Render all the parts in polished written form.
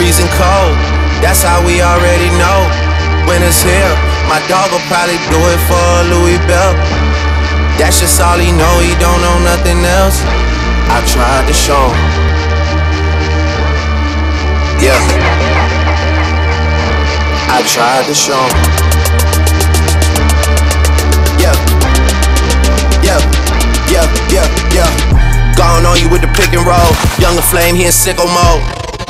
freezing cold. That's how we already know when it's here. My dog will probably do it for a Louis Bell. That's just all he know, he don't know nothing else. I tried to show him. Yeah, I tried to show him. Yeah, yeah, yeah, yeah, yeah. Gone on you with the pick and roll. Younger Flame, he in sicko mode.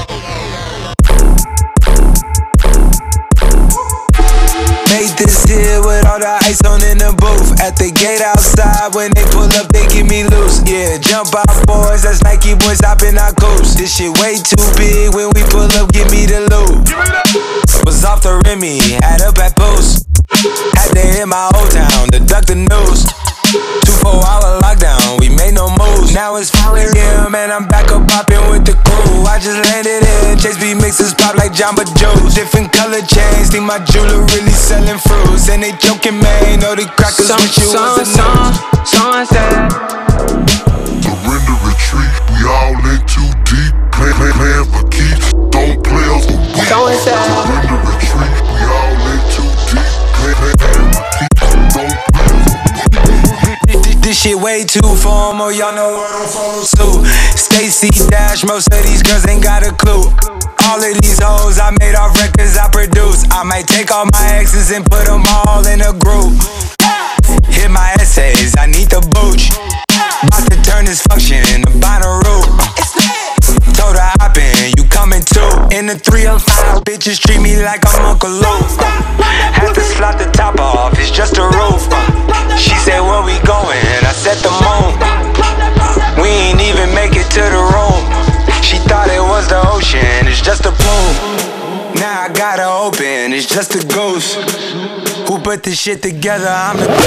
Made this deal with all the ice on in the booth. At the gate outside, when they pull up, they give me loose. Yeah, jump out boys, that's Nike boys hopping our coast. This shit way too big, when we pull up, give me the loot. Was off the Remy, had up at Boost. Had to hit my old town to duck the news. 24-hour lockdown, we made no moves. Now it's 4 a.m. and I'm back up popping with the crew. I just landed in, Chase B mixes pop like Jamba Joe's. Different color chains, think my jeweler really selling fruits. And they joking, man, know the crackers wish you was a news. Sunset. Surrender, retreat, we all in too deep. Playing for keeps, don't play us for weeks. Surrender, retreat, we all in too deep. Playing for keeps, don't play us for weeks. This shit way too formal, y'all know I don't follow suit. Stacy Dash, most of these girls ain't got a clue. All of these hoes I made off records I produce. I might take all my exes and put them all in a group. Hit my essays, I need the booch. About to turn this function into Bonnaroo. Told her hop in, you coming too. In the 305, bitches treat me like I'm Uncle Luke. Had to slot the top off, it's just a roof. She said, where we going? I said the moon. We ain't even make it to the room. She thought it was the ocean, it's just a plume. Now I gotta open, it's just a ghost. Who put this shit together? I'm the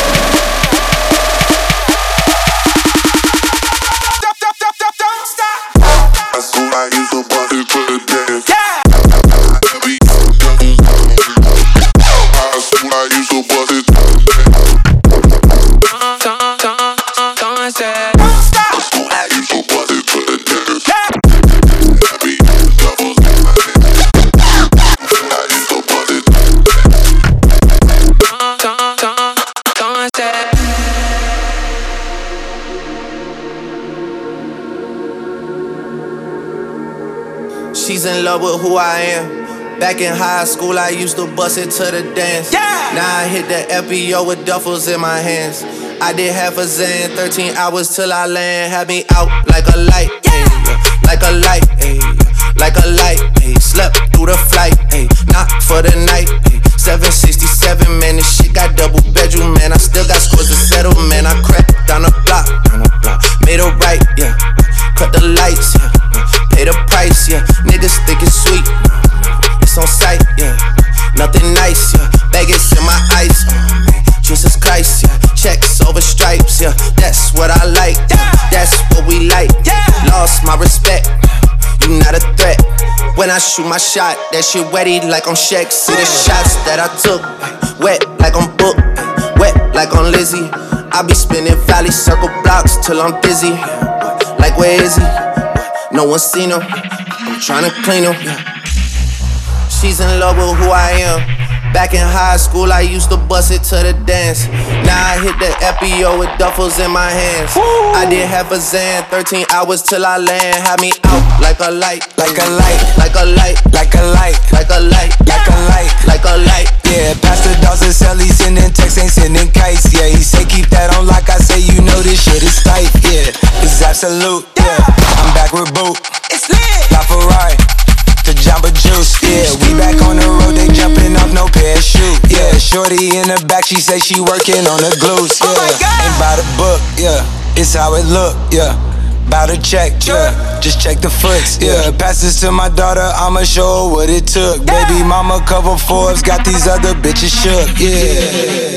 I used to bust it to the dance. yeah. I used to bust it. Sunset. I used to bust it to the dance. I used to bust it. Sunset. She's in love with who I am. Back in high school, I used to bust it to the dance. Yeah. Now I hit the FBO with duffels in my hands. I did half a Zan, 13 hours till I land. Had me out like a light, ayy, like a light, ayy, like a light, ayy. Slept through the flight, ayy, not for the night, ayy. 767, man, this shit got double bedroom, man. I still got scores to settle, man. I crept down the block, made a right, yeah. Cut the lights, yeah. Pay the price, yeah. Niggas think it's sweet, it's on sight, yeah. Nothing nice, yeah. Baguettes in my ice, Jesus Christ, yeah. Checks over stripes, yeah. That's what I like, that's what we like. Lost my respect, you not a threat. When I shoot my shot, that shit wetty like I'm Shaq. See the shots that I took, wet like I'm Book, wet like I'm Lizzie. I be spinning valley circle blocks till I'm dizzy. Like where is he? No one seen him. I'm tryna clean him. She's in love with who I am. Back in high school, I used to bust it to the dance. Now I hit the FBO with duffels in my hands. I did half a Zan, 13 hours till I land. Had me out like a light, like a light, like a light, like a light, like a light, like a light, like a light. Yeah, Pastor Dawson sell, he sending texts, ain't sending kites. Yeah, he say keep that on lock, I say you know this shit is tight. Yeah, it's absolute. Yeah, I'm back with Boot. It's lit. La Ferrari to Jamba Juice. Yeah, we back on the road, they jumping off no parachute. Yeah, shorty in the back, she say she working on the glutes. Yeah, ain't by the book. Yeah, it's how it look. Yeah. Bout to check, yeah. Just check the foots, yeah. Pass this to my daughter, I'ma show her what it took. Baby mama cover Forbes, got these other bitches shook, yeah.